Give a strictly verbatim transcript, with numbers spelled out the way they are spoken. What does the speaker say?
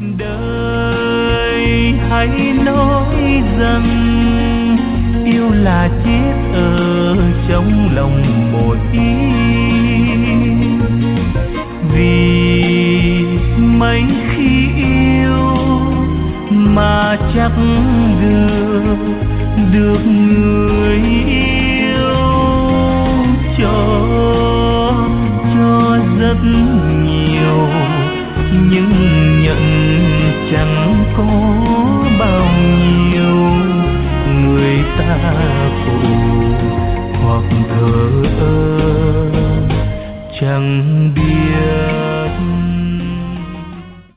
Đời hãy nói rằng yêu là chết ở trong lòng một ý, vì mấy khi yêu mà chắc được được người.